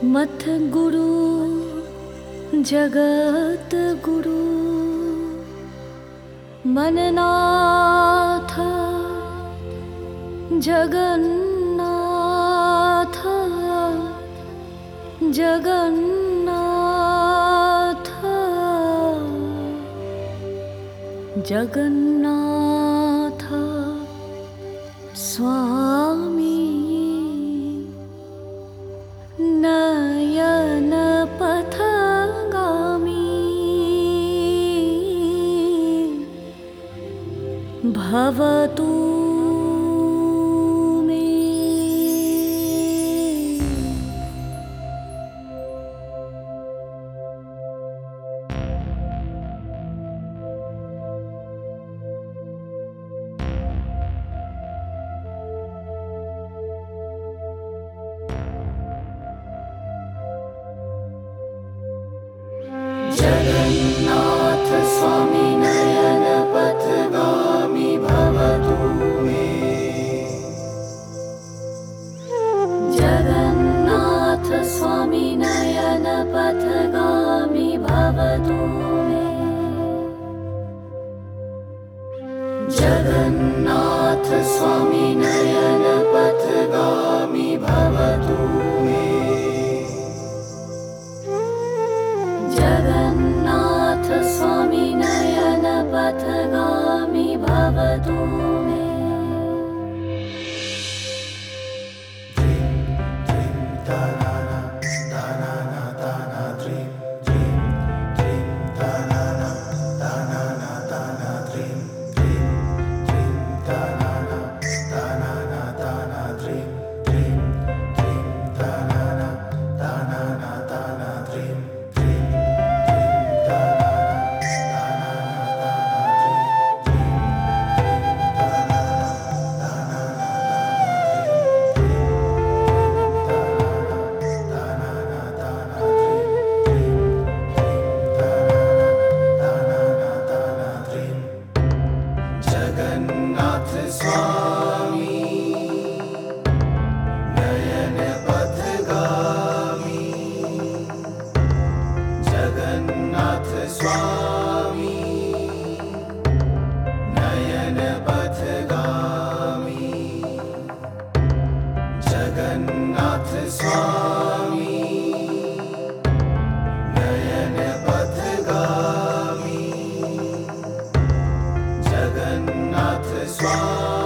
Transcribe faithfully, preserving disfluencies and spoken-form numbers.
मथ गुरु जगत गुरु मननाथ जगन्नाथ जगन्नाथ जगन्नाथ स्वामी नयन पथगामी भवतु मे। जगन्नाथ स्वामी नयन पथगामी भवतु मे। जगन्नाथ स्वामी नयन पथगामी भवतु मे। जगन्नाथ स्वामी नयन पथगामी भवतु मे। जगन्नाथ स्वामी नयन पथगामी भवतु मे। जगन्नाथ स्वामी नयन पथगामी। जगन्नाथ स्वामी नयन पथगामी। जगन्नाथ स्वामी नयन पथगामी। जगन्नाथ स्वामी